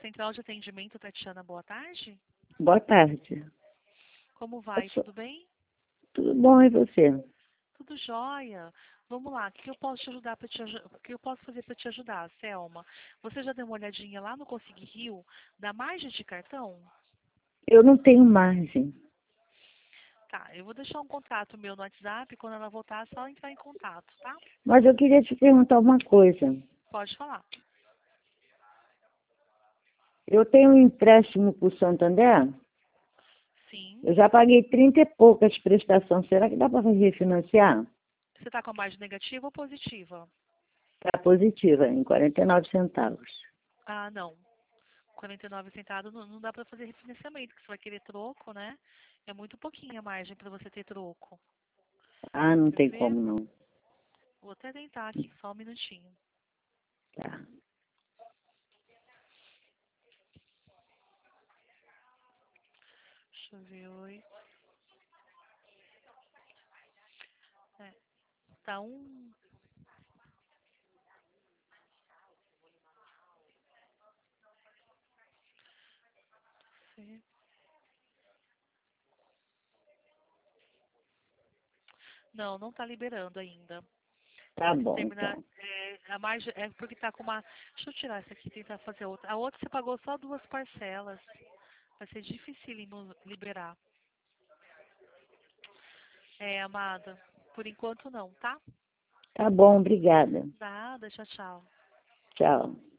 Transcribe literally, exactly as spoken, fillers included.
Central de Atendimento, Tatiana, boa tarde. Boa tarde. Como vai? sou- Tudo bem? Tudo bom, e você? Tudo jóia. Vamos lá, o que eu posso te ajudar para te aju- o que eu posso fazer para te ajudar, Selma? Você já deu uma olhadinha lá no Consegui Rio da margem de cartão? Eu não tenho margem, Tá, eu vou deixar um contato meu no WhatsApp, quando ela voltar é só entrar em contato, tá? mas eu queria te perguntar uma coisa. Pode falar. Eu tenho um empréstimo para o Santander, Sim. eu já paguei trinta e poucas prestações. Será que dá para refinanciar? Você está com a margem negativa ou positiva? Está positiva, em quarenta e nove centavos. Ah, não. quarenta e nove centavos não, não dá para fazer refinanciamento, porque você vai querer troco, né? É muito pouquinho a margem para você ter troco. Ah, não Quer tem ver? como não. Vou até tentar aqui, só um minutinho. Tá. Deixa eu ver, oi. É, tá um... Não, não tá liberando ainda. Tá Se bom, terminar, então. é, a margem é porque tá com uma... Deixa eu tirar essa aqui e tentar fazer outra. A outra você pagou só duas parcelas. Vai ser difícil liberar. É, amada, por enquanto não, tá? Tá bom, obrigada. Nada, tchau, tchau. Tchau.